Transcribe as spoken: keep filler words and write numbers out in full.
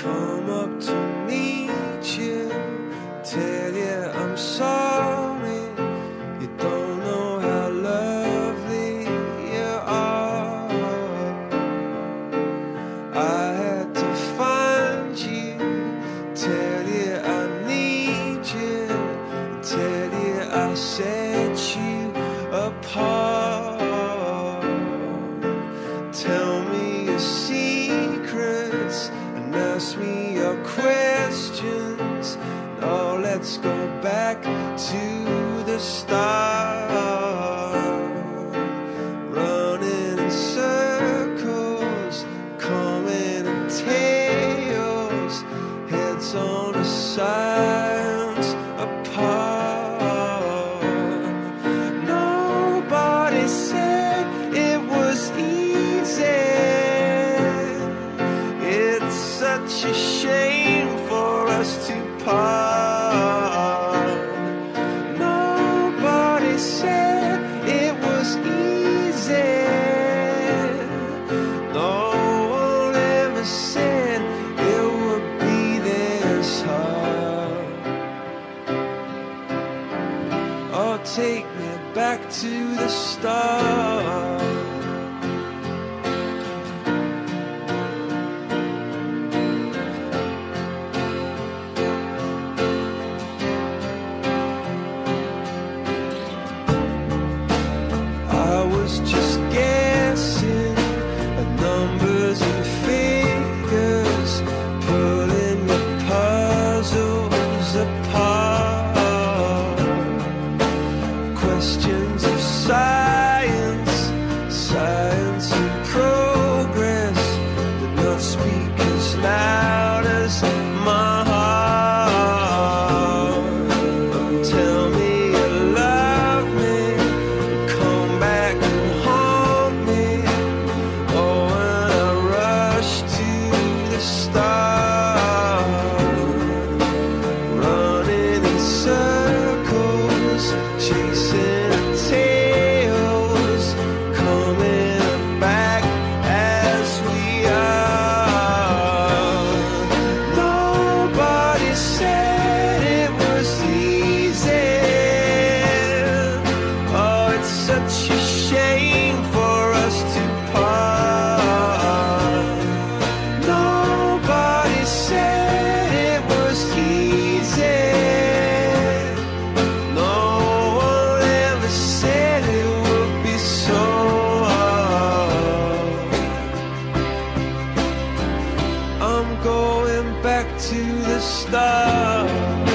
come up to meet you, tell you I'm sorry. You don't know how lovely you are. I had to find you, tell you I need you, tell you I set you apart. Tell me your secrets and ask me your questions. Now let's go back to the start. Running in circles, coming in tails, heads on the sides apart. Nobody said it was easy. It's such a shame for us to part. Nobody said it was easy. No one ever said it would be this hard. Oh, take me back to the start. Just guessing at numbers and figures, pulling the puzzles apart. Questions of science, science and progress, did not speak as loud as my heart. Tell me you love me, come back and haunt me. Oh, when I rush to the start, running in circles, chasing tails, coming back as we are. Nobody said it was easy. Oh, it's such a shame for us to part. Nobody said it was easy. No one ever said it would be so hard. I'm going back to the start.